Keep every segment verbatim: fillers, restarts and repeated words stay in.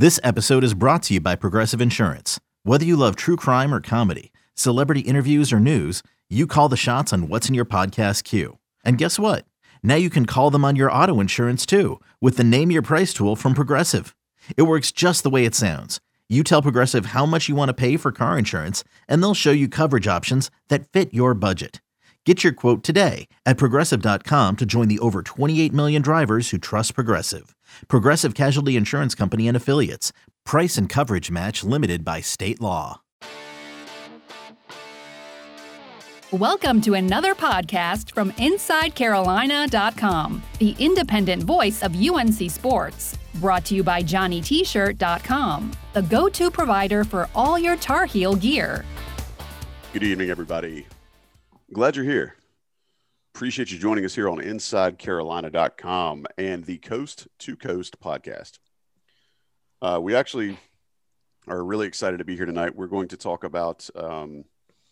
This episode is brought to you by Progressive Insurance. Whether you love true crime or comedy, celebrity interviews or news, you call the shots on what's in your podcast queue. And guess what? Now you can call them on your auto insurance too with the Name Your Price tool from Progressive. It works just the way it sounds. You tell Progressive how much you want to pay for car insurance, and they'll show you coverage options that fit your budget. Get your quote today at progressive dot com to join the over twenty-eight million drivers who trust Progressive. Progressive Casualty Insurance Company and Affiliates. Price and coverage match limited by state law. Welcome to another podcast from inside carolina dot com, the independent voice of U N C sports. Brought to you by johnny t shirt dot com, the go-to provider for all your Tar Heel gear. Good evening, everybody. Glad you're here. Appreciate you joining us here on inside carolina dot com and the Coast to Coast podcast. Uh, we actually are really excited to be here tonight. We're going to talk about um,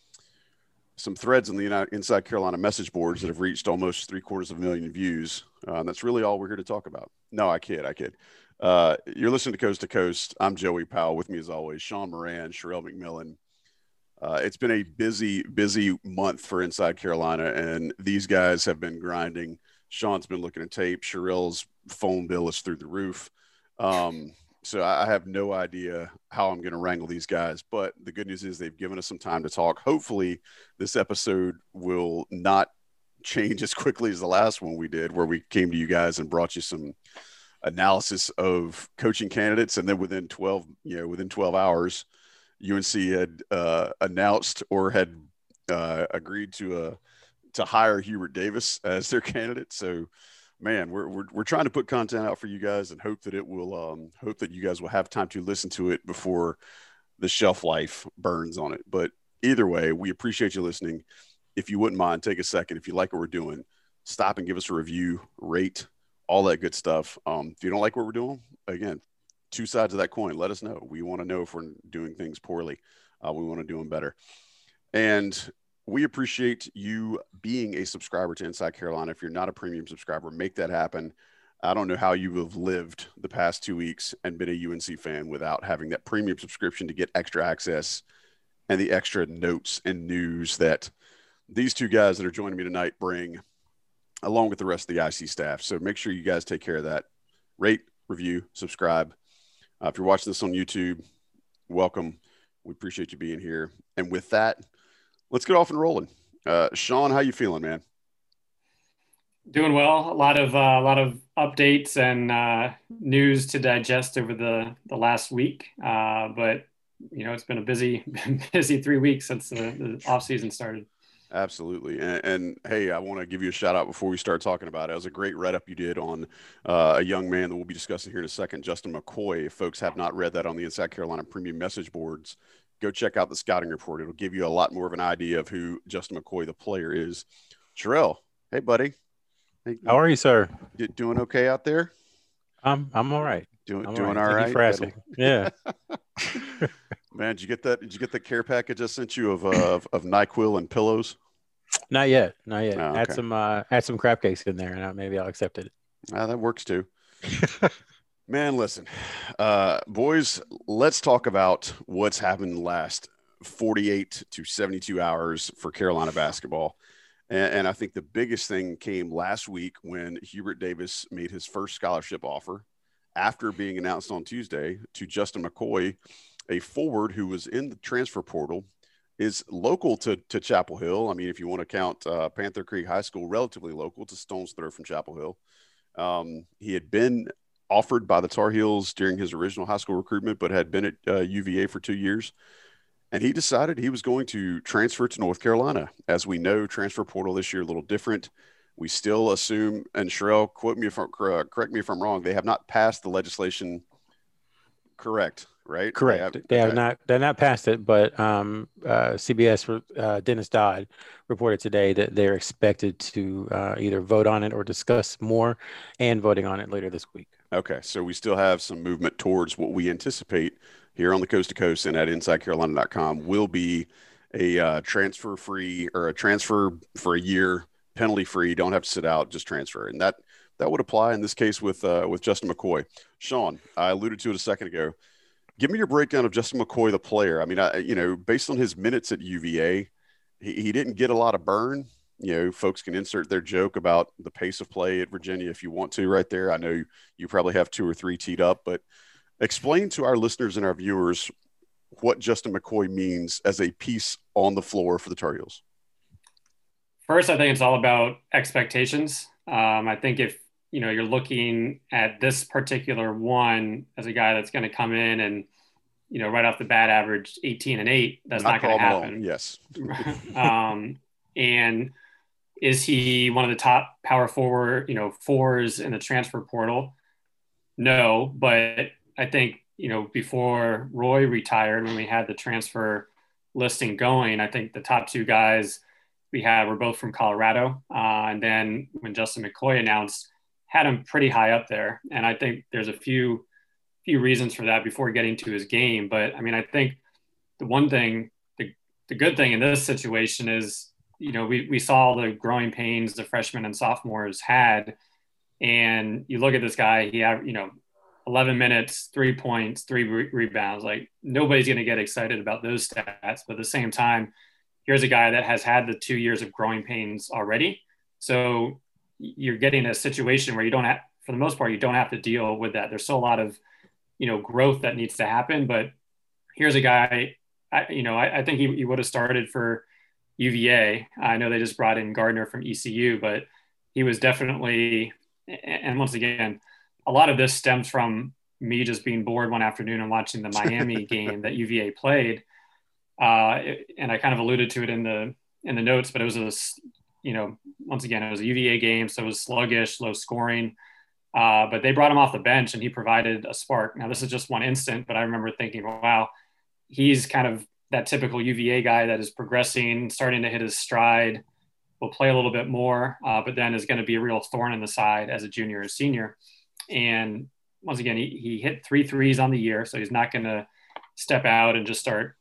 some threads on the United, Inside Carolina message boards that have reached almost three quarters of a million views. Uh, and that's really all we're here to talk about. No, I kid, I kid. Uh, you're listening to Coast to Coast. I'm Joey Powell. With me as always, Sean Moran, Sherelle McMillan. Uh, it's been a busy, busy month for Inside Carolina, and these guys have been grinding. Sean's been looking at tape. Sherelle's phone bill is through the roof. Um, so I have no idea how I'm going to wrangle these guys, but the good news is they've given us some time to talk. Hopefully this episode will not change as quickly as the last one we did, where we came to you guys and brought you some analysis of coaching candidates. And then within twelve, you know, within twelve hours, U N C had uh, announced or had uh, agreed to uh, to hire Hubert Davis as their candidate. So, man, we're, we're we're trying to put content out for you guys and hope that it will um, hope that you guys will have time to listen to it before the shelf life burns on it. But either way, we appreciate you listening. If you wouldn't mind, take a second. If you like what we're doing, stop and give us a review, rate, all that good stuff. Um, if you don't like what we're doing, again, two sides of that coin. Let us know. We want to know if we're doing things poorly. Uh, we want to do them better. And we appreciate you being a subscriber to Inside Carolina. If you're not a premium subscriber, make that happen. I don't know how you have lived the past two weeks and been a U N C fan without having that premium subscription to get extra access and the extra notes and news that these two guys that are joining me tonight bring, along with the rest of the I C staff. So make sure you guys take care of that. Rate, review, subscribe. Uh, if you're watching this on YouTube, welcome. We appreciate you being here. And with that, let's get off and rolling. Uh, Sean, how you feeling, man? Doing well. A lot of uh, a lot of updates and uh, news to digest over the the last week. Uh, but you know, it's been a busy busy three weeks since the, the off season started. Absolutely. And, and hey, I want to give you a shout out before we start talking about it. It was a great write-up you did on uh, a young man that we'll be discussing here in a second, Justin McCoy. If folks have not read that on the Inside Carolina Premium message boards, go check out the scouting report. It'll give you a lot more of an idea of who Justin McCoy, the player, is. Sherelle, hey, buddy. Hey, how are you, sir? You doing okay out there? I'm I'm all right. Doing I'm doing all right. all right. Thank you for asking. Yeah. Man, did you get that? Did you get the care package I sent you of uh, of, of NyQuil and pillows? Not yet. Not yet. Oh, okay. Add some uh, add some crab cakes in there, and maybe I'll accept it. Ah, that works too. Man, listen, uh, boys, let's talk about what's happened in the last forty-eight to seventy-two hours for Carolina basketball. And, and I think the biggest thing came last week when Hubert Davis made his first scholarship offer after being announced on Tuesday to Justin McCoy, a forward who was in the transfer portal, is local to, to Chapel Hill. I mean, if you want to count uh, Panther Creek High School, relatively local to stone's throw from Chapel Hill. Um, he had been offered by the Tar Heels during his original high school recruitment, but had been at uh, U V A for two years. And he decided he was going to transfer to North Carolina. As we know, transfer portal this year a little different. We still assume, and Sherelle, quote me if I'm, uh, correct me if I'm wrong, they have not passed the legislation. Correct, right? Correct. They have, they have okay. not. They're not passed it, but um, uh, C B S uh, Dennis Dodd reported today that they're expected to uh, either vote on it or discuss more, and voting on it later this week. Okay, so we still have some movement towards what we anticipate here on the Coast to Coast and at inside carolina dot com will be a uh, transfer free or a transfer for a year, penalty free. Don't have to sit out, just transfer. And that that would apply in this case with uh, with Justin McCoy. Sean, I alluded to it a second ago. Give me your breakdown of Justin McCoy, the player. I mean, I, you know, based on his minutes at U V A, he, he didn't get a lot of burn. You know, folks can insert their joke about the pace of play at Virginia if you want to right there. I know you, you probably have two or three teed up, but explain to our listeners and our viewers what Justin McCoy means as a piece on the floor for the Tar Heels. First, I think it's all about expectations. Um, I think if, you know, you're looking at this particular one as a guy that's going to come in and, you know, right off the bat average eighteen and eight, that's not, not going to happen. Yes. um, and is he one of the top power forward, you know, fours in the transfer portal? No, but I think, you know, before Roy retired, when we had the transfer listing going, I think the top two guys we had were both from Colorado. Uh, and then when Justin McCoy announced, had him pretty high up there. And I think there's a few, few reasons for that before getting to his game. But I mean, I think the one thing, the, the good thing in this situation is, you know, we, we saw the growing pains the freshmen and sophomores had. And you look at this guy, he had, you know, eleven minutes, three points, three re- rebounds. Like, nobody's going to get excited about those stats. But at the same time, here's a guy that has had the two years of growing pains already. So you're getting a situation where you don't have, for the most part, you don't have to deal with that. There's still a lot of, you know, growth that needs to happen. But here's a guy, I, you know, I, I think he, he would have started for U V A. I know they just brought in Gardner from E C U, but he was definitely, and once again, a lot of this stems from me just being bored one afternoon and watching the Miami game that U V A played. Uh, and I kind of alluded to it in the, in the notes, but it was a, you know, once again, it was a U V A game. So it was sluggish, low scoring, uh, but they brought him off the bench and he provided a spark. Now this is just one instant, but I remember thinking, wow, he's kind of that typical U V A guy that is progressing, starting to hit his stride, will play a little bit more, uh, but then is going to be a real thorn in the side as a junior or senior. And once again, he, he hit three threes on the year. So he's not going to step out and just start,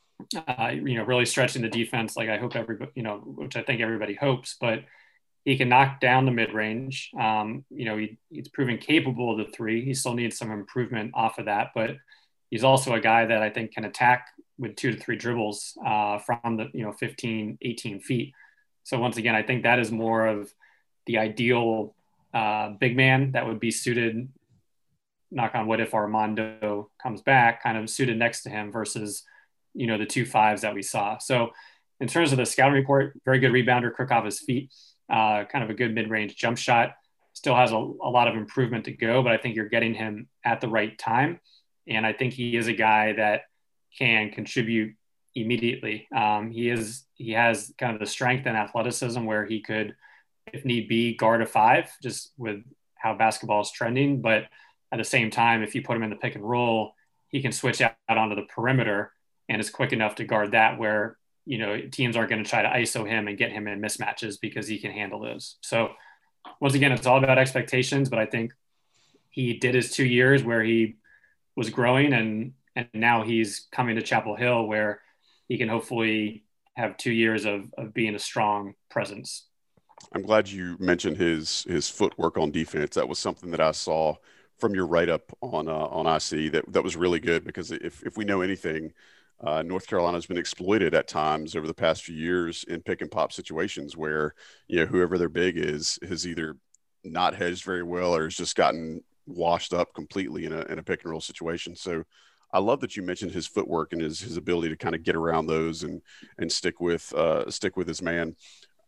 uh, you know, really stretching the defense. Like I hope everybody, you know, which I think everybody hopes, but he can knock down the mid range. Um, you know, he, he's proven capable of the three. He still needs some improvement off of that, but he's also a guy that I think can attack with two to three dribbles uh, from the, you know, fifteen, eighteen feet. So once again, I think that is more of the ideal uh, big man that would be suited, knock on wood, if Armando comes back, kind of suited next to him versus, you know, the two fives that we saw. So in terms of the scouting report, very good rebounder, quick off his feet, uh, kind of a good mid-range jump shot, still has a, a lot of improvement to go, but I think you're getting him at the right time. And I think he is a guy that can contribute immediately. Um, he is, he has kind of the strength and athleticism where he could, if need be, guard a five, just with how basketball is trending. But at the same time, if you put him in the pick and roll, he can switch out onto the perimeter and is quick enough to guard that where, you know, teams aren't going to try to I S O him and get him in mismatches because he can handle those. So once again, it's all about expectations, but I think he did his two years where he was growing and, and now he's coming to Chapel Hill where he can hopefully have two years of, of being a strong presence. I'm glad you mentioned his his footwork on defense. That was something that I saw from your write-up on uh, on I C that that was really good, because if if we know anything, uh, North Carolina has been exploited at times over the past few years in pick and pop situations where, you know, whoever their big is has either not hedged very well or has just gotten washed up completely in a in a pick and roll situation. So I love that you mentioned his footwork and his his ability to kind of get around those and and stick with uh, stick with his man.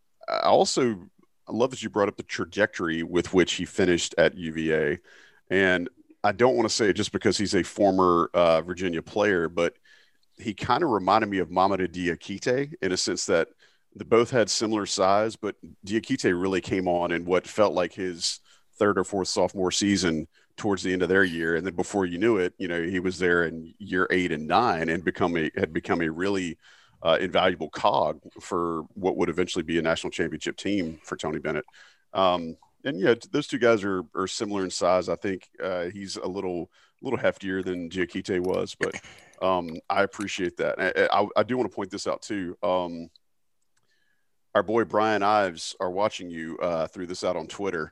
I also I love that you brought up the trajectory with which he finished at U V A. And I don't want to say it just because he's a former uh, Virginia player, but he kind of reminded me of Mamadi Diakite in a sense that they both had similar size, but Diakite really came on in what felt like his third or fourth sophomore season towards the end of their year. And then before you knew it, you know, he was there in year eight and nine and become a, had become a really Uh, invaluable cog for what would eventually be a national championship team for Tony Bennett. Um, and yeah, those two guys are, are similar in size. I think uh, he's a little, little heftier than Diakite was, but um, I appreciate that. I, I, I do want to point this out too. Um, our boy Brian Ives are watching you uh, threw this out on Twitter.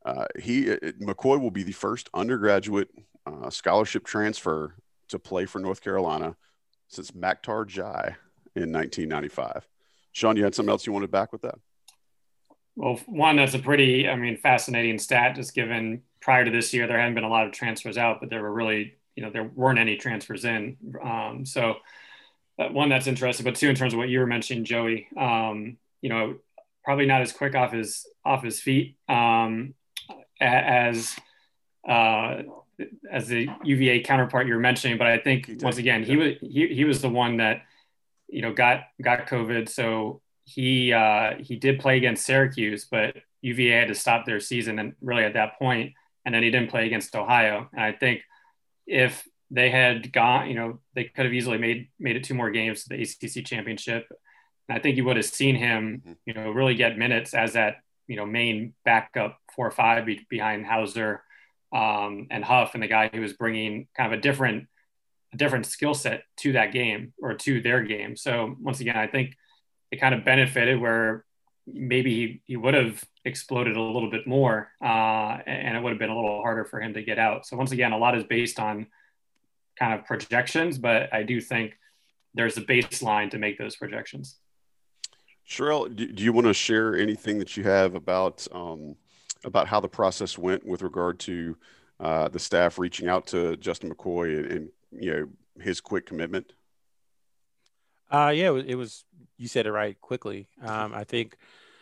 Uh, he McCoy will be the first undergraduate uh, scholarship transfer to play for North Carolina since Maktar Jai in nineteen ninety-five. Sean, you had something else you wanted back with that? Well, one, that's a pretty, I mean, fascinating stat, just given prior to this year, there hadn't been a lot of transfers out, but there were really, you know, there weren't any transfers in. Um, so that, one, that's interesting, but two, in terms of what you were mentioning, Joey, um, you know, probably not as quick off his, off his feet um, as, uh, as the U V A counterpart you were mentioning. But I think once again, he was, he, he was the one that, you know, got, got COVID. So he, uh, he did play against Syracuse, but U V A had to stop their season and really at that point, and then he didn't play against Ohio. And I think if they had gone, you know, they could have easily made, made it two more games to the A C C championship. And I think you would have seen him, you know, really get minutes as that, you know, main backup four or five be- behind Hauser um, and Huff, and the guy who was bringing kind of a different, a different skill set to that game or to their game. So once again, I think it kind of benefited where maybe he, he would have exploded a little bit more uh, and it would have been a little harder for him to get out. So once again, a lot is based on kind of projections, but I do think there's a baseline to make those projections. Sherelle, do, do you want to share anything that you have about um, about how the process went with regard to uh, the staff reaching out to Justin McCoy and, and you know his quick commitment? Uh, yeah, it was, it was, you said it right, quickly. Um, I think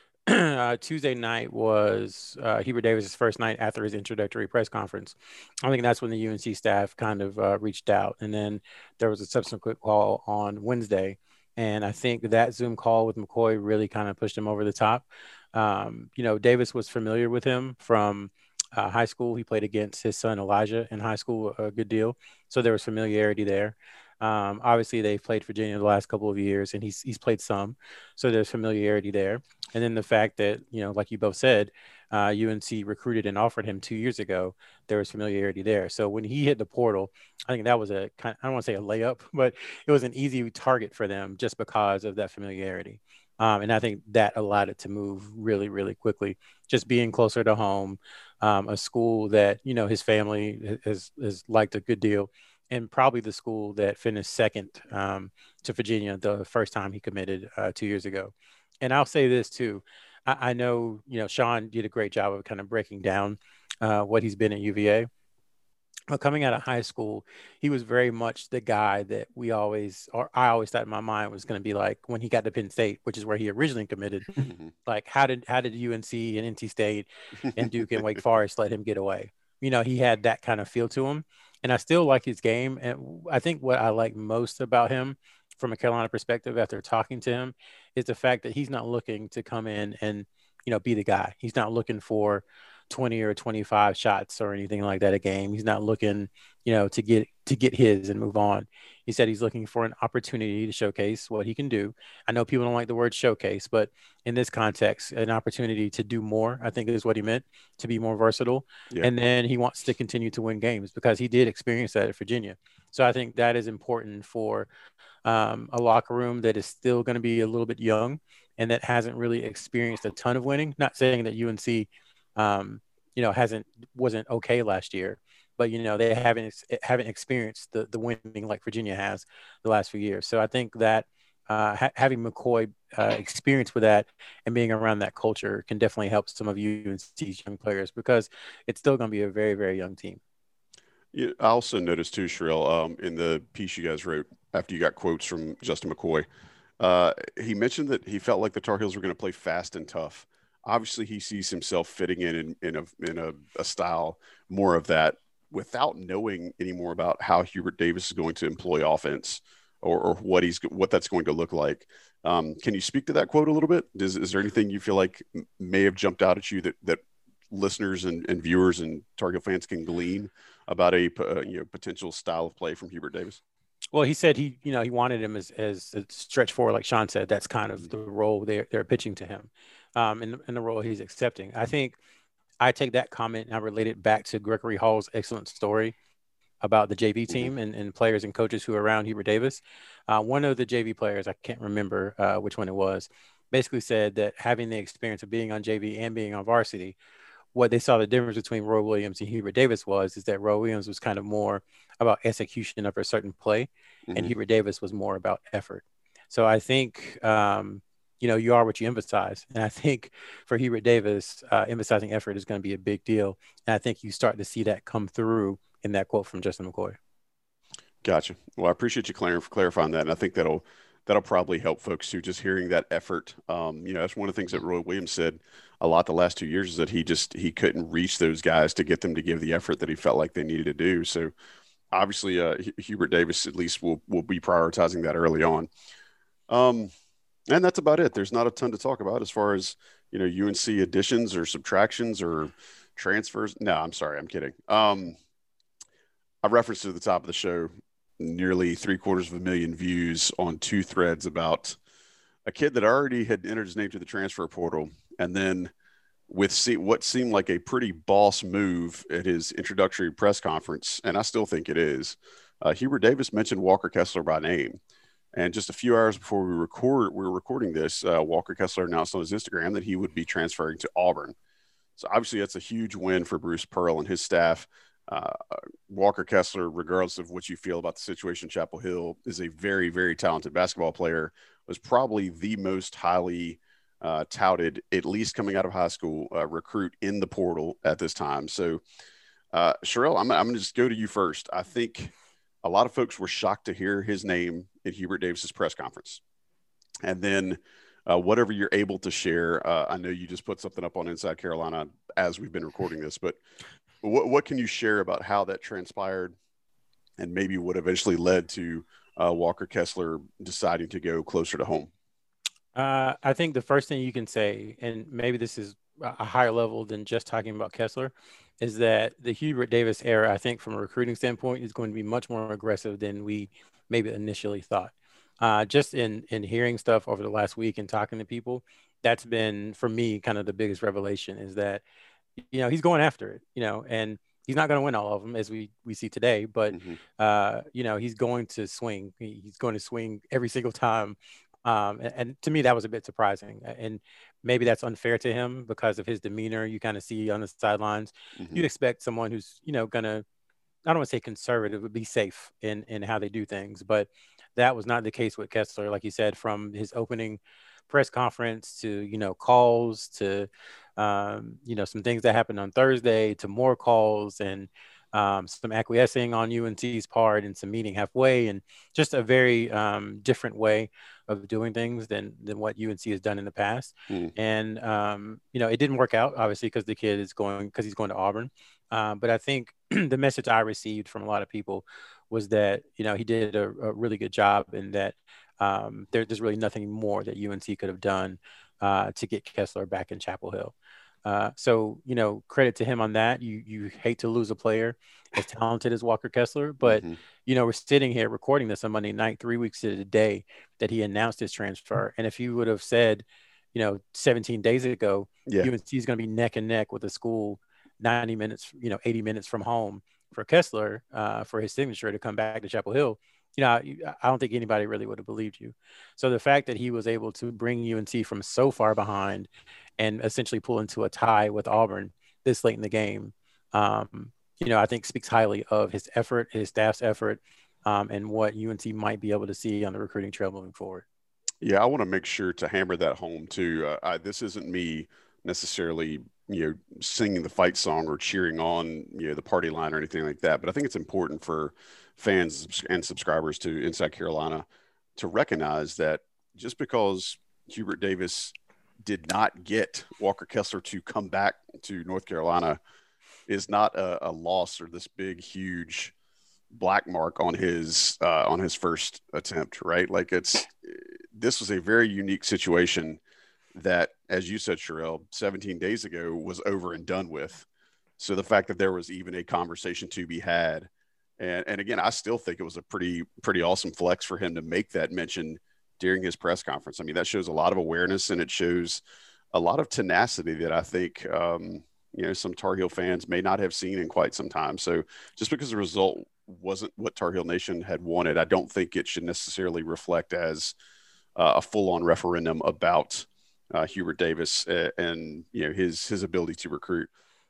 uh, Tuesday night was uh, Hubert Davis' first night after his introductory press conference. I think that's when the U N C staff kind of uh, reached out. And then there was a subsequent call on Wednesday. And I think that Zoom call with McCoy really kind of pushed him over the top. Um, you know, Davis was familiar with him from uh, high school. He played against his son Elijah in high school a good deal. So there was familiarity there. Um, obviously, they've played Virginia the last couple of years, and he's he's played some, so there's familiarity there. And then the fact that, you know, like you both said, uh, U N C recruited and offered him two years ago, there was familiarity there. So when he hit the portal, I think that was a kind, I don't want to say a layup, but it was an easy target for them just because of that familiarity. Um, and I think that allowed it to move really, really quickly. Just being closer to home, um, a school that, you know, his family has has liked a good deal. And probably the school that finished second um, to Virginia the first time he committed uh, two years ago. And I'll say this too. I, I know, you know, Sean did a great job of kind of breaking down uh, what he's been at U V A. But coming out of high school, he was very much the guy that we always, or I always thought in my mind was going to be like when he got to Penn State, which is where he originally committed. Like how did how did U N C and N C State and Duke and Wake Forest let him get away? You know, he had that kind of feel to him. And I still like his game. And I think what I like most about him from a Carolina perspective after talking to him is the fact that he's not looking to come in and, you know, be the guy. He's not looking for twenty or twenty-five shots or anything like that a game. He's not looking, you know, to get to get his and move on. He said he's looking for an opportunity to showcase what he can do. I know people don't like the word showcase, but in this context, an opportunity to do more, I think is what he meant, to be more versatile. Yeah. And then he wants to continue to win games because he did experience that at Virginia. So I think that is important for um, a locker room that is still going to be a little bit young and that hasn't really experienced a ton of winning. Not saying that U N C, um, you know, hasn't, wasn't okay last year, but, you know, they haven't, haven't experienced the, the winning like Virginia has the last few years. So I think that uh, ha- having McCoy uh, experience with that and being around that culture can definitely help some of U N C's young players because it's still going to be a very, very young team. Yeah, I also noticed too, Sherelle, um, in the piece you guys wrote after you got quotes from Justin McCoy, uh, he mentioned that he felt like the Tar Heels were going to play fast and tough. Obviously, he sees himself fitting in in, in, a, in a, a style more of that without knowing any more about how Hubert Davis is going to employ offense or, or what he's what that's going to look like. Um, can you speak to that quote a little bit? Is, is there anything you feel like may have jumped out at you that that listeners and, and viewers and Tar Heel fans can glean about a uh, you know potential style of play from Hubert Davis? Well, he said he, you know, he wanted him as, as a stretch forward, like Sean said. That's kind of the role they're, they're pitching to him, um, and, and the role he's accepting. I think I take that comment and I relate it back to Gregory Hall's excellent story about the J V team and, and players and coaches who are around Hubert Davis. Uh, one of the J V players, I can't remember uh, which one it was, basically said that having the experience of being on J V and being on varsity what they saw the difference between Roy Williams and Hubert Davis was, is that Roy Williams was kind of more about execution of a certain play, mm-hmm. and Hubert Davis was more about effort. So I think, um, you know, you are what you emphasize. And I think for Hubert Davis, uh, emphasizing effort is going to be a big deal. And I think you start to see that come through in that quote from Justin McCoy. Gotcha. Well, I appreciate you clar- clarifying that. And I think that'll, that'll probably help folks too, just hearing that effort. Um, you know, that's one of the things that Roy Williams said a lot the last two years is that he just, he couldn't reach those guys to get them to give the effort that he felt like they needed to do. So obviously uh, Hubert Davis at least will, will be prioritizing that early on. Um, and that's about it. There's not a ton to talk about as far as, you know, U N C additions or subtractions or transfers. No, I'm sorry. I'm kidding. Um, I referenced at the top of the show, nearly three quarters of a million views on two threads about a kid that already had entered his name to the transfer portal. And then with see, what seemed like a pretty boss move at his introductory press conference, and I still think it is, uh, Hubert Davis mentioned Walker Kessler by name. And just a few hours before we record, we were recording this, uh, Walker Kessler announced on his Instagram that he would be transferring to Auburn. So obviously that's a huge win for Bruce Pearl and his staff. Uh, Walker Kessler, regardless of what you feel about the situation in Chapel Hill, is a very, very talented basketball player, was probably the most highly uh, touted, at least coming out of high school, uh, recruit in the portal at this time. So, uh, Sherelle, I'm, I'm going to just go to you first. I think a lot of folks were shocked to hear his name in Hubert Davis's press conference. And then uh, whatever you're able to share, uh, I know you just put something up on Inside Carolina as we've been recording this, but what, what can you share about how that transpired and maybe what eventually led to uh, Walker Kessler deciding to go closer to home? Uh, I think the first thing you can say, and maybe this is a higher level than just talking about Kessler, is that the Hubert Davis era, I think from a recruiting standpoint, is going to be much more aggressive than we maybe initially thought. Uh, just in, in hearing stuff over the last week and talking to people, that's been, for me, kind of the biggest revelation is that, you know, he's going after it, you know, and he's not going to win all of them as we, we see today, but, mm-hmm. uh, you know, he's going to swing. He's going to swing every single time. Um, and, and to me, that was a bit surprising. And maybe that's unfair to him because of his demeanor. You kind of see on the sidelines, mm-hmm. you expect someone who's, you know, going to, I don't want to say conservative, but be safe in, in how they do things. But that was not the case with Kessler. Like you said, from his opening press conference to, you know, calls to, um, you know, some things that happened on Thursday to more calls and um, some acquiescing on U N C's part and some meeting halfway and just a very um, different way of doing things than than what U N C has done in the past. Mm. And, um, you know, it didn't work out, obviously, because the kid is going, because he's going to Auburn. Um, but I think the message I received from a lot of people was that, you know, he did a, a really good job and that um, there, there's really nothing more that U N C could have done uh, to get Kessler back in Chapel Hill. Uh, so, you know, credit to him on that. You you hate to lose a player as talented as Walker Kessler, but, mm-hmm. you know, we're sitting here recording this on Monday night, three weeks to the day that he announced his transfer. And if you would have said, you know, seventeen days ago, yeah. U N C is going to be neck and neck with a school ninety minutes, you know, eighty minutes from home for Kessler uh, for his signature to come back to Chapel Hill, you know, I don't think anybody really would have believed you. So the fact that he was able to bring U N C from so far behind and essentially pull into a tie with Auburn this late in the game, um, you know, I think speaks highly of his effort, his staff's effort, um, and what U N C might be able to see on the recruiting trail moving forward. Yeah, I want to make sure to hammer that home too. Uh, I, this isn't me necessarily, you know, singing the fight song or cheering on, you know, the party line or anything like that. But I think it's important for fans and subscribers to Inside Carolina to recognize that just because Hubert Davis did not get Walker Kessler to come back to North Carolina is not a, a loss or this big, huge black mark on his, uh, on his first attempt, right? Like it's, this was a very unique situation that, as you said, Sherelle, seventeen days ago was over and done with. So the fact that there was even a conversation to be had, and and again, I still think it was a pretty pretty awesome flex for him to make that mention during his press conference. I mean, that shows a lot of awareness and it shows a lot of tenacity that I think um, you know, some Tar Heel fans may not have seen in quite some time. So just because the result wasn't what Tar Heel Nation had wanted, I don't think it should necessarily reflect as uh, a full-on referendum about Uh, Hubert Davis uh, and, you know, his his ability to recruit.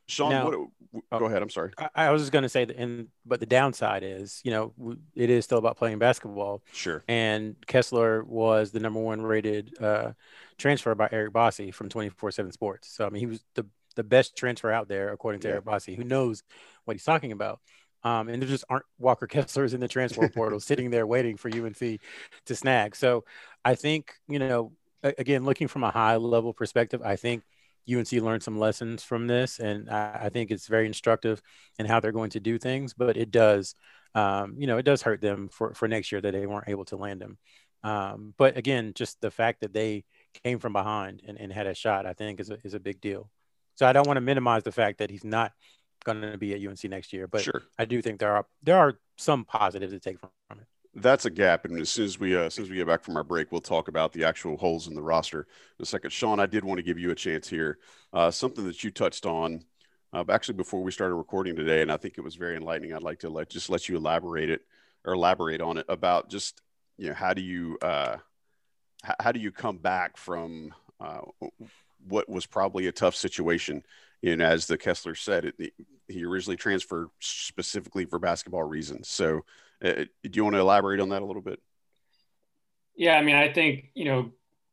Sean, Now, what? oh, Go ahead. I'm sorry. I, I was just going to say that, and but the downside is, you know, w- it is still about playing basketball. Sure. And Kessler was the number one rated uh, transfer by Eric Bossy from twenty-four seven Sports. So I mean, he was the the best transfer out there according to Yeah. Eric Bossy, who knows what he's talking about. Um, and there just aren't Walker Kesslers in the transfer portal sitting there waiting for U N C to snag. So I think, you know, a- again, looking from a high level perspective, I think U N C learned some lessons from this, and I, I think it's very instructive in how they're going to do things. But it does, um, you know, it does hurt them for, for next year that they weren't able to land him. Um, but again, just the fact that they came from behind and, and had a shot, I think is a, is a big deal. So I don't want to minimize the fact that he's not going to be at U N C next year, but Sure. I do think there are there are some positives to take from, from it. That's a gap, and as soon as we uh, as soon as we get back from our break, we'll talk about the actual holes in the roster in a second. Sean, I did want to give you a chance here. Uh, something that you touched on, uh, actually before we started recording today, and I think it was very enlightening. I'd like to let just let you elaborate it or elaborate on it about just you know how do you uh, h- how do you come back from uh, what was probably a tough situation. And as the Kessler said, it, he originally transferred specifically for basketball reasons. So uh, do you want to elaborate on that a little bit? Yeah, I mean, I think, you know,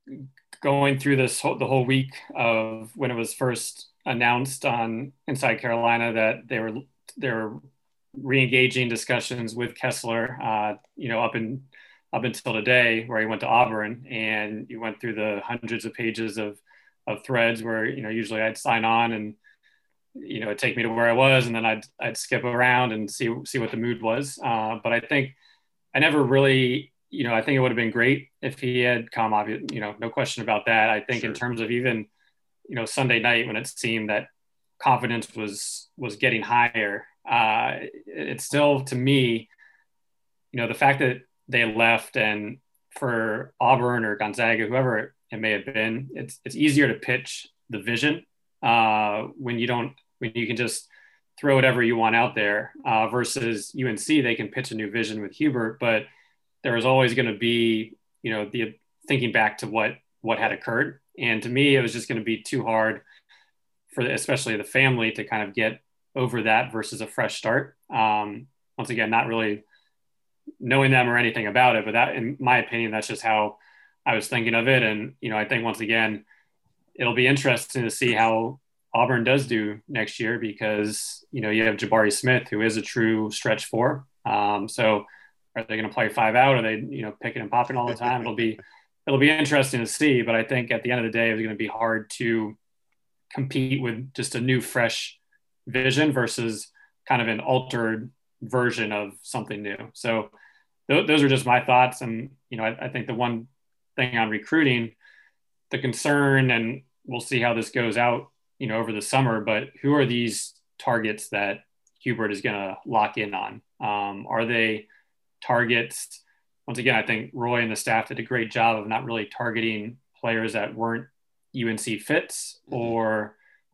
going through this whole, the whole week of when it was first announced on Inside Carolina that they were they were re-engaging discussions with Kessler, uh, you know, up in up until today, where he went to Auburn, and you went through the hundreds of pages of of threads where, you know, usually I'd sign on and, you know, it'd take me to where I was, and then I'd I'd skip around and see see what the mood was. Uh, but I think I never really, you know, I think it would have been great if he had come, obviously, you know, no question about that. I think Sure. in terms of even, you know, Sunday night when it seemed that confidence was was getting higher, uh, it's still, to me, you know, the fact that they left, and for Auburn or Gonzaga, whoever it may have been, it's it's easier to pitch the vision uh, when you don't when you can just throw whatever you want out there uh, versus U N C. They can pitch a new vision with Hubert, but there was always going to be, you know, the thinking back to what what had occurred, and to me, it was just going to be too hard for especially the family to kind of get over that versus a fresh start. Um, once again, not really knowing them or anything about it, but that, in my opinion, that's just how I was thinking of it. And, you know, I think once again, it'll be interesting to see how Auburn does do next year, because, you know, you have Jabari Smith, who is a true stretch four. Um, so are they going to play five out? Are they, you know, picking and popping all the time? It'll be, it'll be interesting to see, but I think at the end of the day, it's going to be hard to compete with just a new, fresh vision versus kind of an altered version of something new. So th- those are just my thoughts. And, you know, I, I think the one thing on recruiting, the concern, and we'll see how this goes out, you know, over the summer, but who are these targets that Hubert is going to lock in on? Um, are they targets? Once again, I think Roy and the staff did a great job of not really targeting players that weren't U N C fits, or,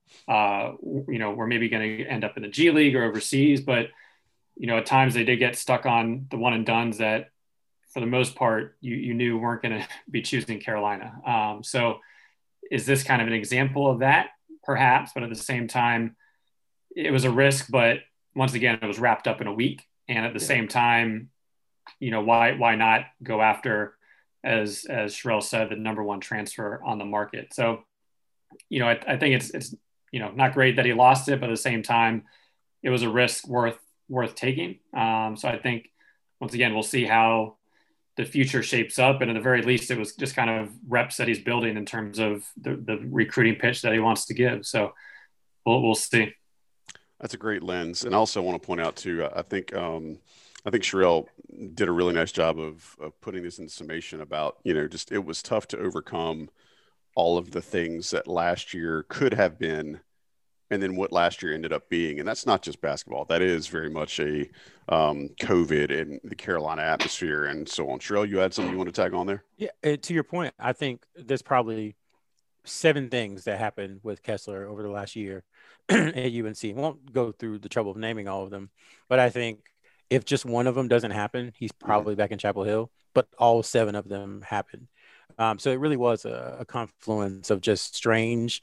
uh, you know, we're maybe going to end up in the G League or overseas, but, you know, at times they did get stuck on the one and dones that, for the most part, you, you knew weren't going to be choosing Carolina. Um, so is this kind of an example of that? Perhaps, but at the same time, it was a risk, but once again, it was wrapped up in a week. And at the yeah. same time, you know, why, why not go after, as, as Sherelle said, the number one transfer on the market. So, you know, I, I think it's, it's, you know, not great that he lost it, but at the same time, it was a risk worth, worth taking. Um, so I think, once again, we'll see how the future shapes up. And at the very least, it was just kind of reps that he's building in terms of the, the recruiting pitch that he wants to give. So we'll, we'll see. That's a great lens. And I also want to point out too, I think, um, I think Sherelle did a really nice job of, of putting this in summation about, you know, just, it was tough to overcome all of the things that last year could have been, and then what last year ended up being. And that's not just basketball. That is very much a um, COVID and the Carolina atmosphere and so on. Sherelle, you had something you want to tag on there? Yeah, to your point, I think there's probably seven things that happened with Kessler over the last year at U N C. I won't go through the trouble of naming all of them, but I think if just one of them doesn't happen, he's probably mm-hmm. back in Chapel Hill, but all seven of them happened. Um, so it really was a, a confluence of just strange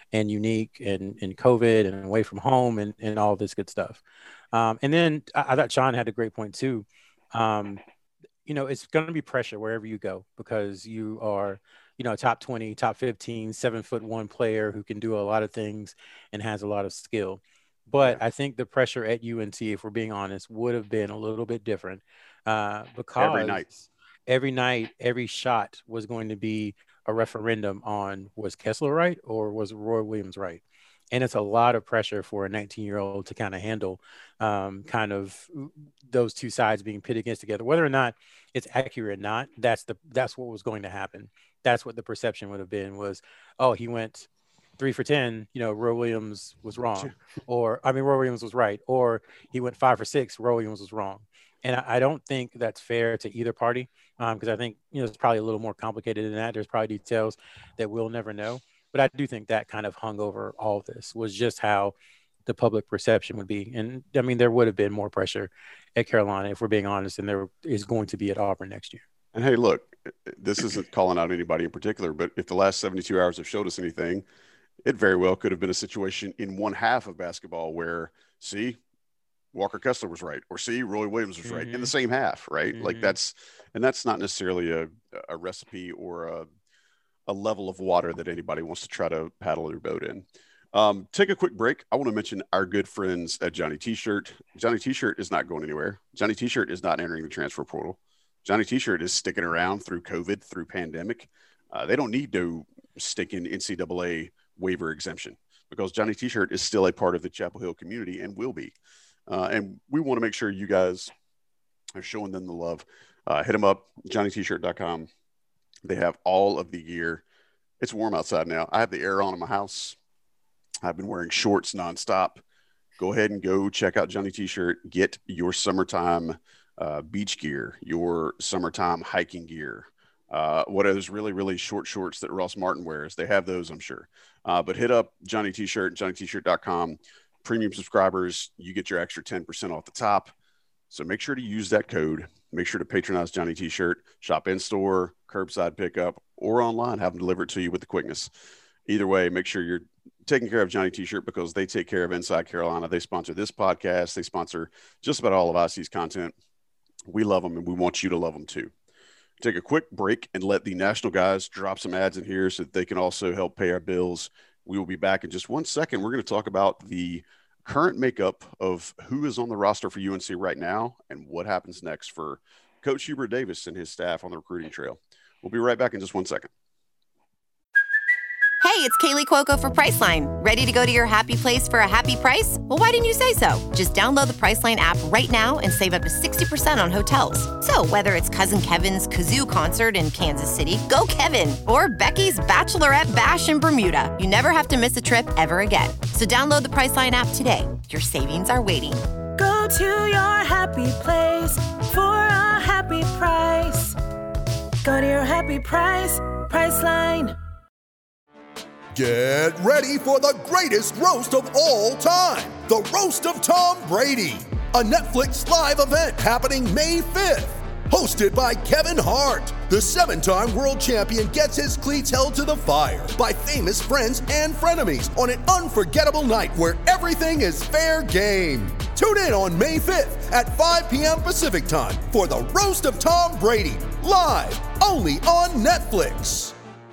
and unique and, and COVID and away from home and, and all this good stuff. Um, and then I, I thought Sean had a great point too. Um, you know, it's going to be pressure wherever you go because you are, you know, top twenty, top fifteen, seven foot one player who can do a lot of things and has a lot of skill. But yeah. I think the pressure at U N C, if we're being honest, would have been a little bit different uh, because every night, every night, every shot was going to be a referendum on was Kessler right or was Roy Williams right? And it's a lot of pressure for a nineteen year old to kind of handle um, kind of those two sides being pitted against together, whether or not it's accurate or not. That's the, that's what was going to happen. That's what the perception would have been was, oh, he went three for ten, you know, Roy Williams was wrong, or, I mean, Roy Williams was right, or he went five for six, Roy Williams was wrong. And I, I don't think that's fair to either party because um, I think, you know, it's probably a little more complicated than that. There's probably details that we'll never know. But I do think that kind of hung over all of this was just how the public perception would be. And I mean, there would have been more pressure at Carolina, if we're being honest, and there is going to be at Auburn next year. And hey, look, this isn't calling out anybody in particular, but if the last seventy-two hours have showed us anything, it very well could have been a situation in one half of basketball where, see, Walker Kessler was right, or see, Roy Williams was right mm-hmm. in the same half, right? Mm-hmm. Like that's, and that's not necessarily a, a recipe or a, a level of water that anybody wants to try to paddle their boat in. Um, take a quick break. I want to mention our good friends at Johnny T-Shirt. Johnny T-Shirt is not going anywhere. Johnny T-Shirt is not entering the transfer portal. Johnny T-Shirt is sticking around through COVID, through pandemic. Uh, they don't need to stick in N C double A waiver exemption because Johnny T-Shirt is still a part of the Chapel Hill community and will be. Uh, and we want to make sure you guys are showing them the love. Uh, hit them up, johnny t shirt dot com. They have all of the gear. It's warm outside now. I have the air on in my house. I've been wearing shorts nonstop. Go ahead and go check out Johnny T-Shirt. Get your summertime uh, beach gear, your summertime hiking gear. Uh, what are those really, really short shorts that Ross Martin wears? They have those, I'm sure. Uh, but hit up Johnny T-Shirt, johnny t shirt dot com. Premium subscribers, you get your extra ten percent off the top. So make sure to use that code. Make sure to patronize Johnny T-Shirt. Shop in-store, curbside pickup, or online. Have them deliver it to you with the quickness. Either way, make sure you're taking care of Johnny T-Shirt because they take care of Inside Carolina. They sponsor this podcast. They sponsor just about all of I C's content. We love them, and we want you to love them too. Take a quick break and let the national guys drop some ads in here so that they can also help pay our bills. We will be back in just one second. We're going to talk about the current makeup of who is on the roster for U N C right now and what happens next for Coach Hubert Davis and his staff on the recruiting trail. We'll be right back in just one second. Hey, it's Kaylee Cuoco for Priceline. Ready to go to your happy place for a happy price? Well, why didn't you say so? Just download the Priceline app right now and save up to sixty percent on hotels. So whether it's Cousin Kevin's Kazoo Concert in Kansas City, go Kevin, or Becky's Bachelorette Bash in Bermuda, you never have to miss a trip ever again. So download the Priceline app today. Your savings are waiting. Go to your happy place for a happy price. Go to your happy price, Priceline. Get ready for the greatest roast of all time, the Roast of Tom Brady, a Netflix live event happening May fifth. Hosted by Kevin Hart, the seven-time world champion gets his cleats held to the fire by famous friends and frenemies on an unforgettable night where everything is fair game. Tune in on May fifth at five p.m. Pacific time for the Roast of Tom Brady, live only on Netflix.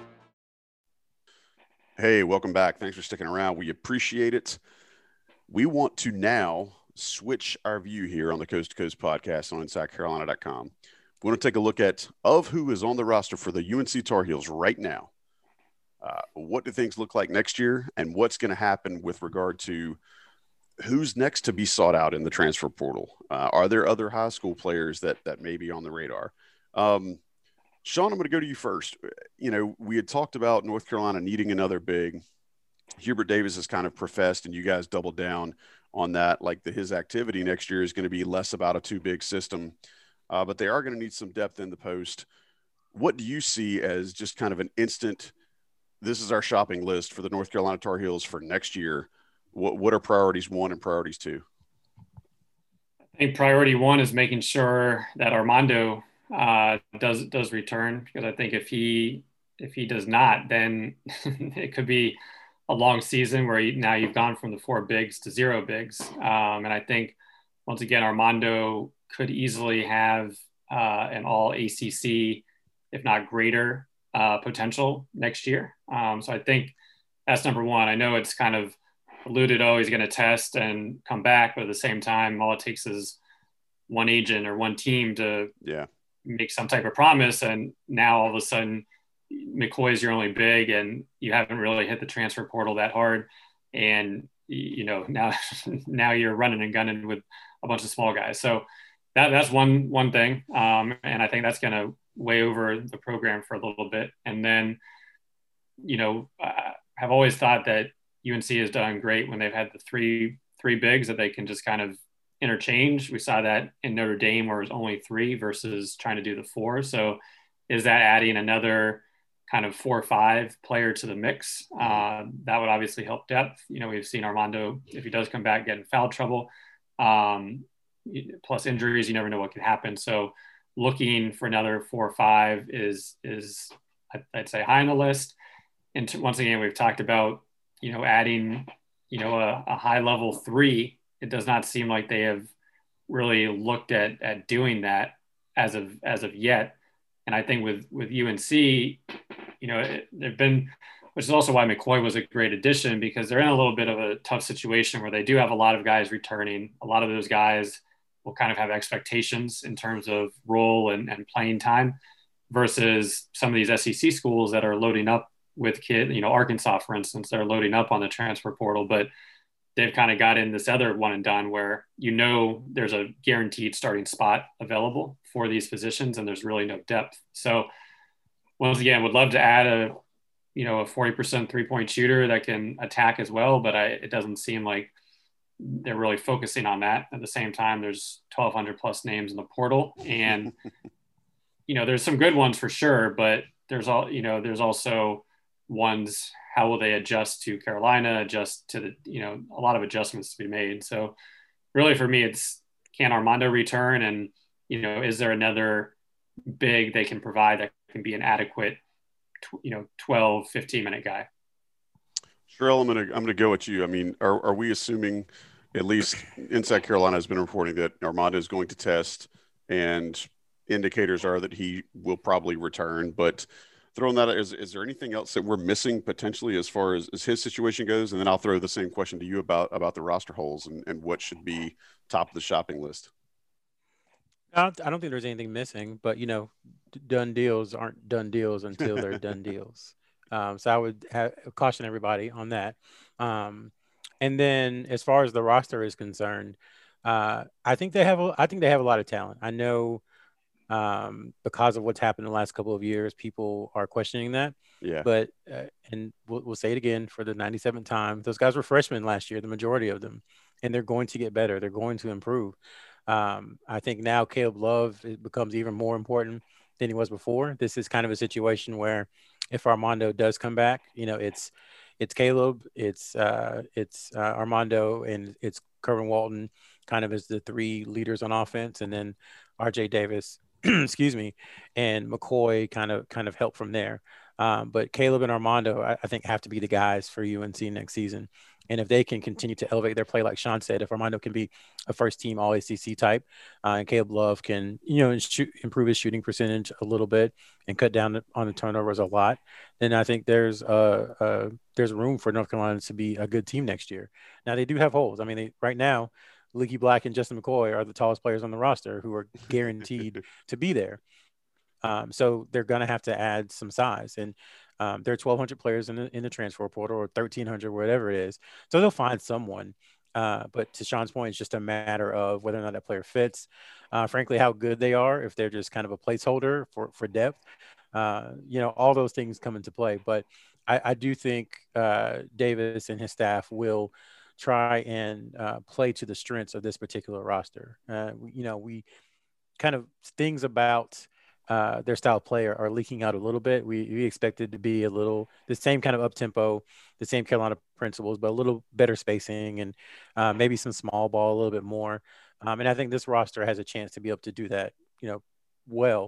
Hey, welcome back. Thanks for sticking around. We appreciate it. We want to now switch our view here on the Coast to Coast podcast on inside carolina dot com. We want to take a look at of who is on the roster for the U N C Tar Heels right now. Uh, what do things look like next year, and what's going to happen with regard to who's next to be sought out in the transfer portal? Uh, are there other high school players that that may be on the radar? Um, Sean, I'm going to go to you first. You know, we had talked about North Carolina needing another big. Hubert Davis has kind of professed, and you guys doubled down on that, like the, his activity next year is going to be less about a too big system, uh, but they are going to need some depth in the post. What do you see as just kind of an instant, this is our shopping list for the North Carolina Tar Heels for next year? What, what are priorities one and priorities two? I think priority one is making sure that Armando uh, does does return, because I think if he if he does not, then it could be a long season where you, now you've gone from the four bigs to zero bigs. Um, and I think, once again, Armando could easily have uh, an all A C C, if not greater, uh, potential next year. Um, so I think that's number one. I know it's kind of alluded, oh, he's going to test and come back, but at the same time, all it takes is one agent or one team to yeah. make some type of promise. And now all of a sudden, McCoy is your only big, and you haven't really hit the transfer portal that hard. And, you know, now, now you're running and gunning with a bunch of small guys. So that that's one, one thing. Um, and I think that's going to weigh over the program for a little bit. And then, you know, I have always thought that U N C has done great when they've had the three, three bigs that they can just kind of interchange. We saw that in Notre Dame where it was only three versus trying to do the four. So is that adding another kind of four or five player to the mix? Uh, that would obviously help depth. You know, we've seen Armando, if he does come back, get in foul trouble. Um, plus injuries, you never know what can happen. So looking for another four or five is, is I'd say high on the list. And to, once again, we've talked about, you know, adding, you know, a, a high level three. It does not seem like they have really looked at, at doing that as of, as of yet. And I think with, with U N C, you know, it, they've been, which is also why McCoy was a great addition, because they're in a little bit of a tough situation where they do have a lot of guys returning. A lot of those guys will kind of have expectations in terms of role and, and playing time versus some of these S E C schools that are loading up with kids, you know, Arkansas, for instance, they're loading up on the transfer portal, but they've kind of got in this other one and done where, you know, there's a guaranteed starting spot available for these positions and there's really no depth. So once again, would love to add a, you know, a forty percent three point shooter that can attack as well, but I, it doesn't seem like they're really focusing on that. At the same time, there's twelve hundred plus names in the portal, and, you know, there's some good ones for sure, but there's all, you know, there's also ones, how will they adjust to Carolina, adjust to the, you know, a lot of adjustments to be made. So really for me, it's, can Armando return? And, you know, is there another big they can provide that can be an adequate, you know, twelve, fifteen minute guy? Sherelle, I'm going to, I'm going to go at you. I mean, are, are we assuming, at least Inside Carolina has been reporting that Armando is going to test, and indicators are that he will probably return, but throwing that, is, is there anything else that we're missing potentially as far as, as his situation goes? And then I'll throw the same question to you about, about the roster holes and, and what should be top of the shopping list. I don't, I don't think there's anything missing, but, you know, done deals aren't done deals until they're done deals. Um, so I would have, caution everybody on that. Um, and then as far as the roster is concerned, uh, I think they have, a, I think they have a lot of talent. I know, um, because of what's happened in the last couple of years, people are questioning that. Yeah. But, uh, and we'll, we'll say it again for the ninety-seventh time, those guys were freshmen last year, the majority of them, and they're going to get better. They're going to improve. Um, I think now Caleb Love, it becomes even more important than he was before. This is kind of a situation where if Armando does come back, you know, it's, it's Caleb, it's, uh, it's, uh, Armando, and it's Kerwin Walton kind of as the three leaders on offense. And then R J Davis, excuse me, and McCoy kind of, kind of help from there. Um, but Caleb and Armando, I, I think have to be the guys for U N C next season. And if they can continue to elevate their play, like Sean said, if Armando can be a first team all A C C type, uh, and Caleb Love can, you know, shoot, improve his shooting percentage a little bit and cut down on the turnovers a lot, then I think there's uh, uh there's room for North Carolina to be a good team next year. Now they do have holes. I mean, they, right now, Leaky Black and Justin McCoy are the tallest players on the roster who are guaranteed to be there. Um, so they're going to have to add some size, and um, there are twelve hundred players in the, in the transfer portal, or thirteen hundred, whatever it is. So they'll find someone. Uh, but to Sean's point, it's just a matter of whether or not that player fits. Uh, frankly, how good they are, if they're just kind of a placeholder for, for depth, uh, you know, all those things come into play. But I, I do think uh, Davis and his staff will try and uh, play to the strengths of this particular roster. Uh, we, you know, we kind of things about uh, their style of play are, are leaking out a little bit. We, we expected to be a little the same kind of up tempo, the same Carolina principles, but a little better spacing and uh, maybe some small ball a little bit more. Um, and I think this roster has a chance to be able to do that, you know, well.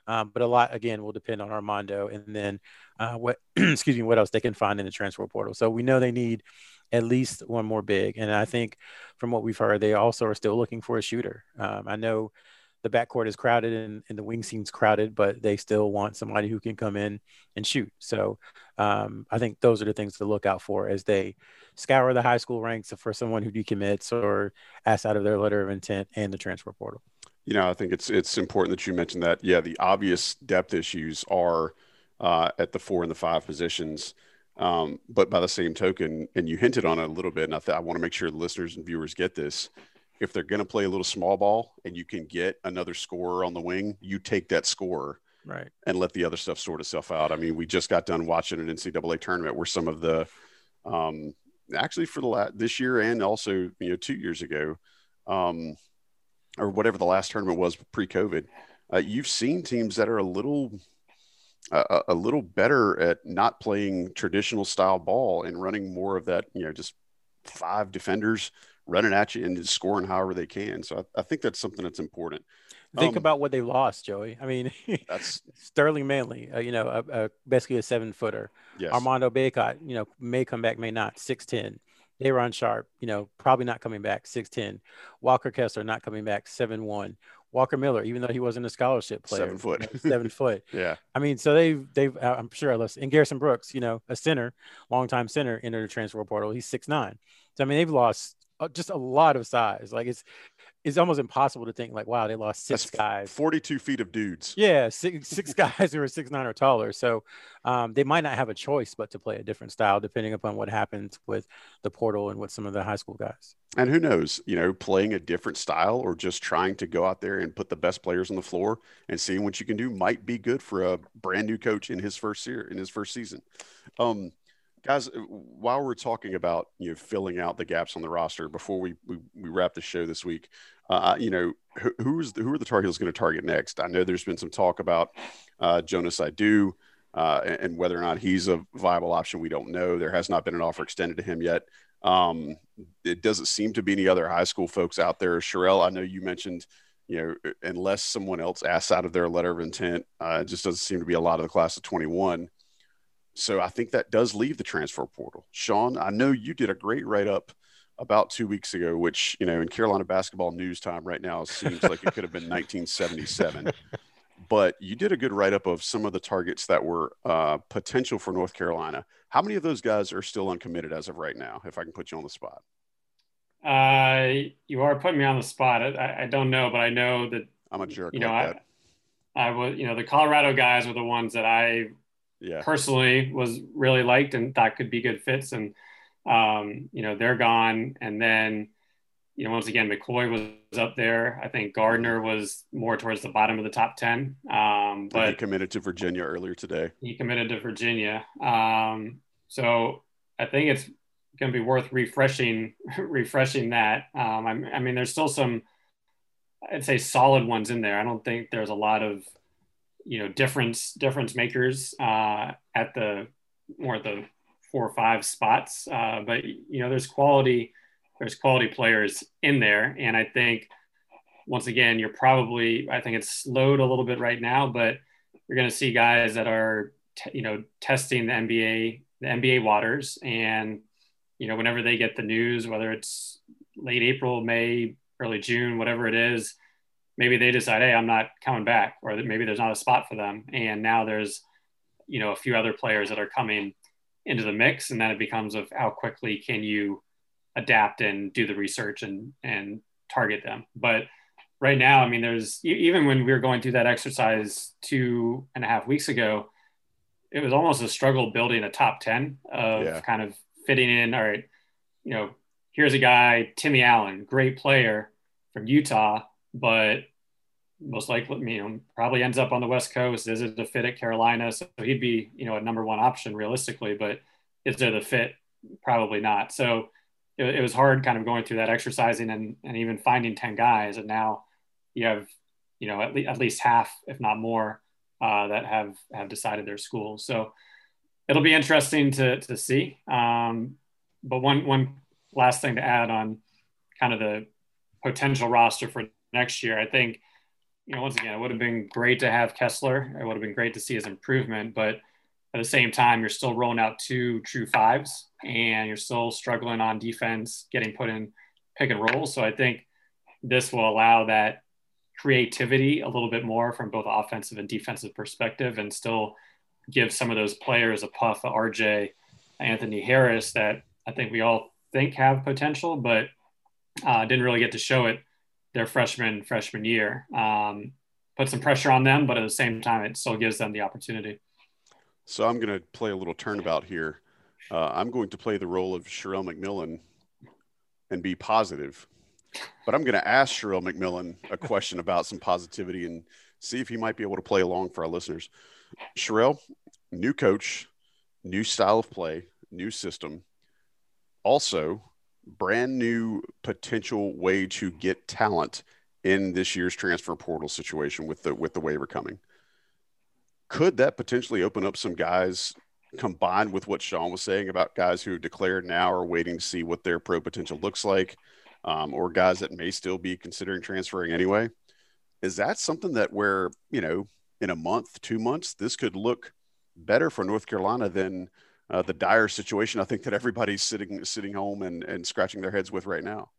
Um, but a lot, again, will depend on Armando and then uh, what, excuse me, what else they can find in the transfer portal. So we know they need at least one more big. And I think from what we've heard, they also are still looking for a shooter. Um, I know the backcourt is crowded and, and the wing seems crowded, but they still want somebody who can come in and shoot. So um, I think those are the things to look out for as they scour the high school ranks for someone who decommits or asks out of their letter of intent and the transfer portal. You know, I think it's it's important that you mentioned that. Yeah, the obvious depth issues are uh, at the four and the five positions. Um, but by the same token, and you hinted on it a little bit, and I, th- I want to make sure the listeners and viewers get this. If they're going to play a little small ball and you can get another scorer on the wing, you take that scorer, right, and let the other stuff sort itself out. I mean, we just got done watching an N C double A tournament where some of the, um, actually for the last this year and also you know two years ago, um, or whatever the last tournament was pre-COVID, uh, you've seen teams that are a little. A, a little better at not playing traditional style ball and running more of that, you know, just five defenders running at you and scoring however they can. So I, I think that's something that's important. Think um, about what they lost, Joey. I mean, that's Sterling Manley, uh, you know, uh, uh, basically a seven footer. Yes. Armando Baycott, you know, may come back, may not, six ten. Daron Sharp, you know, probably not coming back, six ten. Walker Kessler not coming back, seven one. Walker Miller, even though he wasn't a scholarship player, seven foot, you know, seven foot. Yeah. I mean, so they've, they've, uh, I'm sure I listened. And Garrison Brooks, you know, a center, longtime center, entered the transfer portal. He's six nine. So, I mean, they've lost just a lot of size. Like it's, it's almost impossible to think like, wow, they lost six That's guys, forty-two feet of dudes. Yeah. Six, six guys who are six nine or taller. So um, they might not have a choice but to play a different style depending upon what happens with the portal and with some of the high school guys. And who knows, you know, playing a different style or just trying to go out there and put the best players on the floor and seeing what you can do might be good for a brand new coach in his first year, in his first season. Um, Guys, while we're talking about, you know, filling out the gaps on the roster before we we, we wrap the show this week, uh, you know, who, who's the, who are the Tar Heels going to target next? I know there's been some talk about uh, Jonas Aidoo uh, and, and whether or not he's a viable option. We don't know. There has not been an offer extended to him yet. Um, it doesn't seem to be any other high school folks out there. Sherelle, I know you mentioned, you know, unless someone else asks out of their letter of intent, uh, it just doesn't seem to be a lot of the class of twenty-one. So I think that does leave the transfer portal. Sean, I know you did a great write-up about two weeks ago, which, you know, in Carolina basketball news time right now, it seems like it could have been nineteen seventy-seven. But you did a good write-up of some of the targets that were uh, potential for North Carolina. How many of those guys are still uncommitted as of right now, if I can put you on the spot? Uh, you are putting me on the spot. I, I don't know, but I know that I'm a jerk. You know, like I, that. I was, you know, the Colorado guys were the ones that I yeah. personally was really liked and thought could be good fits. And, um, you know, they're gone. And then, you know, once again, McCoy was up there. I think Gardner was more towards the bottom of the top ten. Um, but he committed to Virginia earlier today. He committed to Virginia. Um, so I think it's going to be worth refreshing, refreshing that. Um, I, I mean, there's still some, I'd say solid ones in there. I don't think there's a lot of, you know, difference, difference makers uh, at the more the four or five spots. Uh, but, you know, there's quality, there's quality players in there. And I think once again, you're probably, I think it's slowed a little bit right now, but you're going to see guys that are, t- you know, testing the N B A, the N B A waters. And, you know, whenever they get the news, whether it's late April, May, early June, whatever it is, maybe they decide, hey, I'm not coming back, or that maybe there's not a spot for them. And now there's, you know, a few other players that are coming into the mix. And then it becomes of how quickly can you adapt and do the research and, and target them. But right now, I mean, there's, even when we were going through that exercise two and a half weeks ago, it was almost a struggle building a top ten of yeah. kind of fitting in. All right, you know, here's a guy, Timmy Allen, great player from Utah, but most likely, you know, probably ends up on the West Coast. Is it a fit at Carolina? So he'd be, you know, a number one option realistically, but is there the fit? Probably not. So it, it was hard kind of going through that exercising and, and even finding ten guys. And now you have, you know, at, le- at least half, if not more, uh, that have, have decided their schools. So it'll be interesting to, to see. Um, but one, one last thing to add on kind of the potential roster for next year, I think you know, once again, it would have been great to have Kessler. It would have been great to see his improvement, but at the same time, you're still rolling out two true fives and you're still struggling on defense, getting put in pick and roll. So I think this will allow that creativity a little bit more from both offensive and defensive perspective, and still give some of those players a puff, a R J, Anthony Harris, that I think we all think have potential, but uh, didn't really get to show it their freshman freshman year. Um, put some pressure on them, but at the same time, it still gives them the opportunity. So I'm going to play a little turnabout here. Uh, I'm going to play the role of Sherrell McMillan and be positive, but I'm going to ask Sherrell McMillan a question about some positivity and see if he might be able to play along for our listeners. Sherrell, new coach, new style of play, new system, also brand new potential way to get talent in this year's transfer portal situation with the with the waiver coming. Could that potentially open up some guys, combined with what Sean was saying about guys who declared now are waiting to see what their pro potential looks like, um, or guys that may still be considering transferring anyway? Is that something that where, you know, in a month, two months, this could look better for North Carolina than uh, the dire situation I think that everybody's sitting sitting home and, and scratching their heads with right now?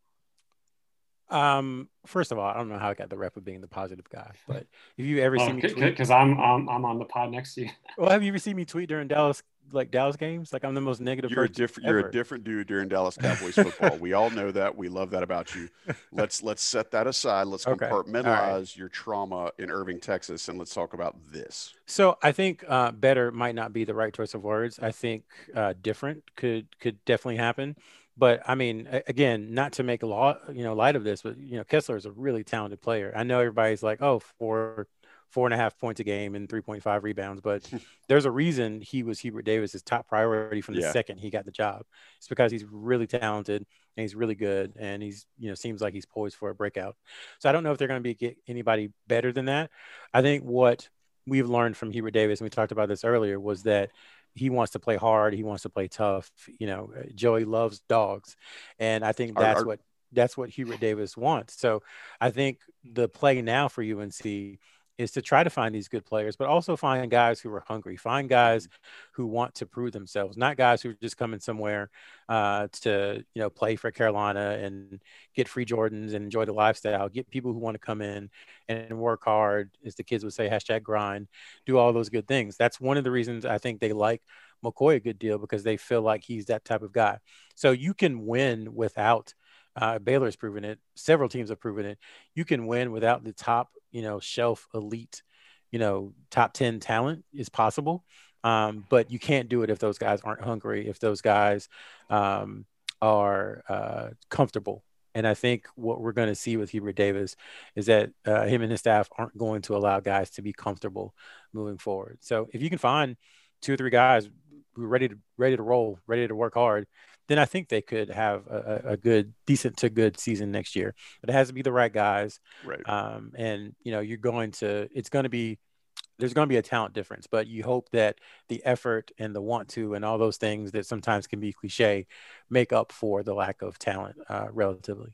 Um, first of all, I don't know how I got the rep of being the positive guy, but if you ever well, see me tweet, because I'm, I'm I'm on the pod next to you. Well, have you ever seen me tweet during Dallas, like Dallas games? Like I'm the most negative. You're a person different. ever. You're a different dude during Dallas Cowboys football. We all know that. We love that about you. Let's let's set that aside. Let's Okay. compartmentalize right. your trauma in Irving, Texas, and let's talk about this. So I think uh, better might not be the right choice of words. I think uh, different could could definitely happen. But I mean, again, not to make a lot, you know, light of this, but you know, Kessler is a really talented player. I know everybody's like, oh, four, four and a half points a game and three point five rebounds, but there's a reason he was Hubert Davis's top priority from the Yeah. second he got the job. It's because he's really talented and he's really good, and he's, you know, seems like he's poised for a breakout. So I don't know if they're going to be get anybody better than that. I think what we've learned from Hubert Davis, and we talked about this earlier, was that he wants to play hard. He wants to play tough. You know, Joey loves dogs. And I think that's Our, our, what, that's what Hubert Davis wants. So I think the play now for U N C is to try to find these good players, but also find guys who are hungry, find guys who want to prove themselves, not guys who are just coming somewhere uh, to, you know, play for Carolina and get free Jordans and enjoy the lifestyle. Get people who want to come in and work hard, as the kids would say, hashtag grind, do all those good things. That's one of the reasons I think they like McCoy a good deal, because they feel like he's that type of guy. So you can win without Uh, Baylor's proven it. Several teams have proven it. You can win without the top, you know, shelf elite, you know, top ten talent is possible. Um, but you can't do it if those guys aren't hungry, if those guys um, are uh, comfortable. And I think what we're going to see with Hubert Davis is that uh, him and his staff aren't going to allow guys to be comfortable moving forward. So if you can find two or three guys who are ready to ready to roll, ready to work hard, then I think they could have a, a good, decent to good season next year. But it has to be the right guys. Right. Um, and, you know, you're going to, it's going to be, there's going to be a talent difference, but you hope that the effort and the want to and all those things that sometimes can be cliche make up for the lack of talent uh, relatively.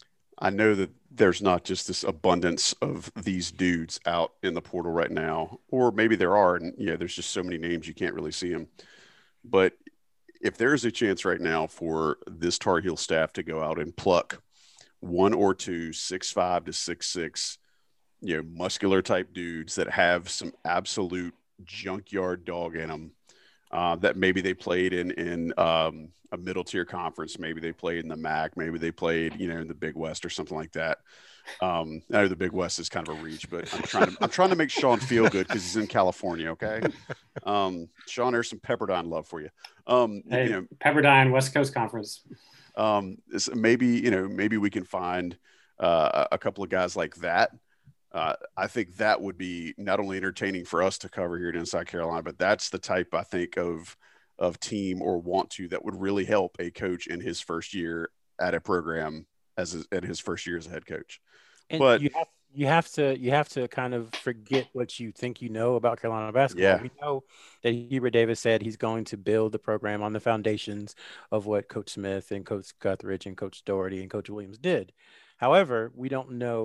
I know that there's not just this abundance of these dudes out in the portal right now, or maybe there are, and yeah, there's just so many names you can't really see them. But if there's a chance right now for this Tar Heel staff to go out and pluck one or two six five to six six, you know, muscular type dudes that have some absolute junkyard dog in them, uh, that maybe they played in in um, a middle tier conference, maybe they played in the M A C, maybe they played, you know, in the Big West or something like that. Um, I know the Big West is kind of a reach, but I'm trying to I'm trying to make Sean feel good because he's in California. Okay, um, Sean, there's some Pepperdine love for you. Um, hey, you know, Pepperdine West Coast Conference. Um, maybe you know maybe we can find uh, a couple of guys like that. Uh, I think that would be not only entertaining for us to cover here at Inside Carolina, but that's the type I think of of team or want to that would really help a coach in his first year at a program as a, at his first year as a head coach. And but you have you have to you have to kind of forget what you think you know about Carolina basketball. Yeah. We know that Hubert Davis said he's going to build the program on the foundations of what Coach Smith and Coach Guthridge and Coach Doherty and Coach Williams did. However, we don't know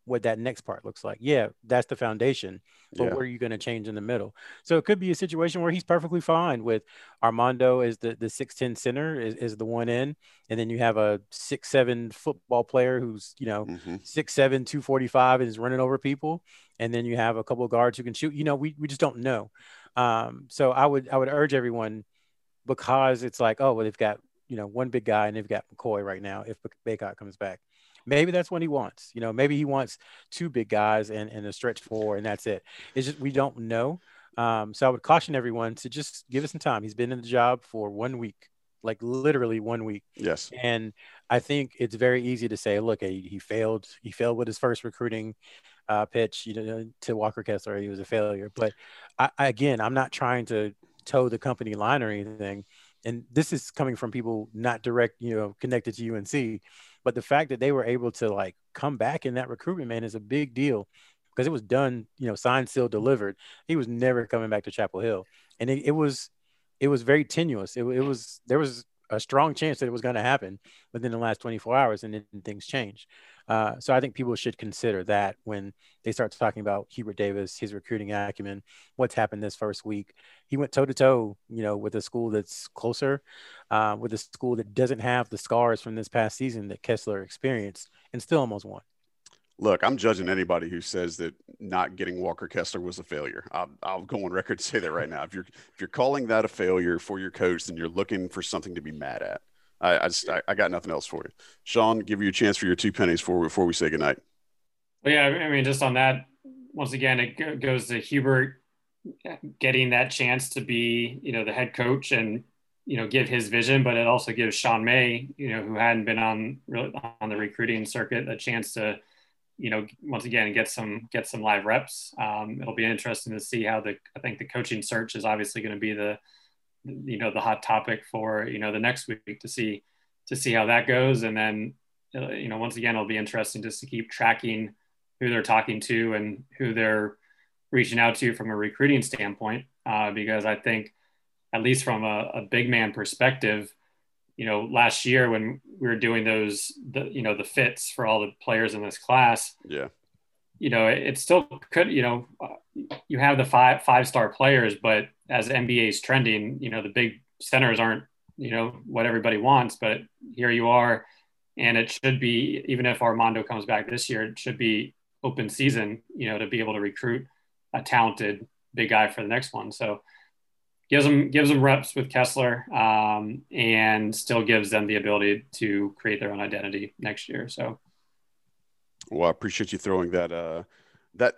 what that next part looks like. Yeah, that's the foundation, but Yeah. what are you going to change in the middle? So it could be a situation where he's perfectly fine with Armando as the, the six ten center is, is the one in, and then you have a six seven football player who's, you know, Mhm. six seven, two forty-five and is running over people. And then you have a couple of guards who can shoot. You know, we, we just don't know. Um, so I would I would urge everyone, because it's like, oh, well, they've got, you know, one big guy and they've got McCoy right now if Bacot comes back. Maybe that's what he wants. You know, maybe he wants two big guys and, and a stretch four, and that's it. It's just we don't know. Um, so I would caution everyone to just give it some time. He's been in the job for one week, like literally one week. Yes. And I think it's very easy to say, look, he, he failed. He failed with his first recruiting uh, pitch, you know, to Walker Kessler. He was a failure. But I, I, again, I'm not trying to toe the company line or anything. And this is coming from people not direct, you know, connected to U N C. But the fact that they were able to like come back in that recruitment, man, is a big deal, because it was done, you know, signed, sealed, delivered. He was never coming back to Chapel Hill. And it, it was, it was very tenuous. It, it was, there was a strong chance that it was going to happen within the last twenty-four hours, and then things changed. Uh, so I think people should consider that when they start talking about Hubert Davis, his recruiting acumen, what's happened this first week. He went toe to toe, you know, with a school that's closer, uh, with a school that doesn't have the scars from this past season that Kessler experienced, and still almost won. Look, I'm judging anybody who says that not getting Walker Kessler was a failure. I'll, I'll go on record to say that right now. If you're if you're calling that a failure for your coach, then you're looking for something to be mad at. I I, just, I, I got nothing else for you. Sean, give you a chance for your two pennies before before we say goodnight. Well, yeah, I mean, just on that, once again, it goes to Hubert getting that chance to be, you know, the head coach and, you know, give his vision, but it also gives Sean May, you know, who hadn't been on really on the recruiting circuit, a chance to, you know, once again, get some, get some live reps. Um, it'll be interesting to see how the, I think the coaching search is obviously going to be the, you know, the hot topic for, you know, the next week to see, to see how that goes. And then, uh, you know, once again, it'll be interesting just to keep tracking who they're talking to and who they're reaching out to from a recruiting standpoint. Uh, because I think, at least from a, a big man perspective, you know, last year when we were doing those, the, you know, the fits for all the players in this class, yeah, you know, it, it still could, you know, uh, you have the five, five-star players, but as N B A is trending, you know, the big centers aren't, you know, what everybody wants, but here you are. And it should be, even if Armando comes back this year, it should be open season, you know, to be able to recruit a talented big guy for the next one. So gives them, gives them reps with Kessler, um, and still gives them the ability to create their own identity next year. So. Well, I appreciate you throwing that, uh, that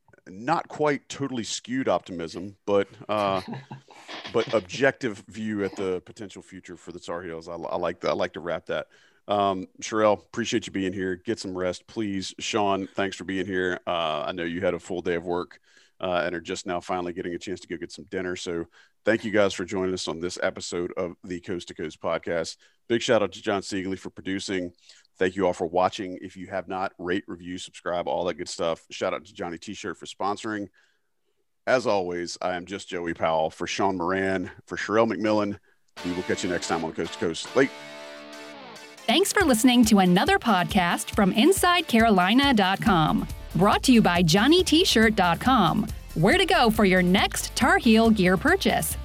not quite totally skewed optimism, but, uh, but objective view at the potential future for the Tar Heels. I, I like that. I like to wrap that. Um, Sherelle, appreciate you being here. Get some rest, please. Sean, thanks for being here. Uh, I know you had a full day of work, uh, and are just now finally getting a chance to go get some dinner. So thank you guys for joining us on this episode of the Coast to Coast podcast. Big shout out to John Siegley for producing. Thank you all for watching. If you have not, rate, review, subscribe, all that good stuff. Shout out to Johnny T-Shirt for sponsoring. As always, I am just Joey Powell. For Sean Moran, for Sherelle McMillan, we will catch you next time on Coast to Coast. Late. Thanks for listening to another podcast from Inside Carolina dot com. Brought to you by Johnny T Shirt dot com. Where to go for your next Tar Heel gear purchase.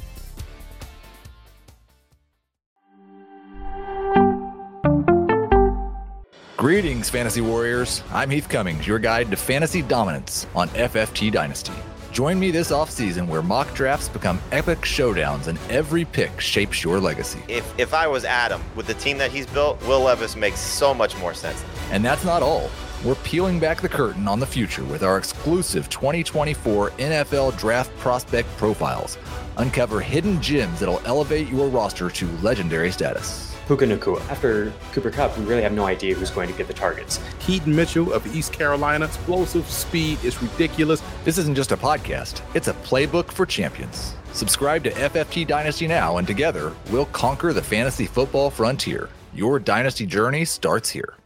Greetings, Fantasy Warriors. I'm Heath Cummings, your guide to fantasy dominance on F F T Dynasty. Join me this offseason where mock drafts become epic showdowns and every pick shapes your legacy. If if I was Adam, with the team that he's built, Will Levis makes so much more sense. And that's not all. We're peeling back the curtain on the future with our exclusive twenty twenty-four N F L Draft Prospect Profiles. Uncover hidden gems that'll elevate your roster to legendary status. Puka Nacua. After Cooper Kupp, we really have no idea who's going to get the targets. Keaton Mitchell of East Carolina, explosive speed is ridiculous. This isn't just a podcast, it's a playbook for champions. Subscribe to F F T Dynasty now, and together, we'll conquer the fantasy football frontier. Your dynasty journey starts here.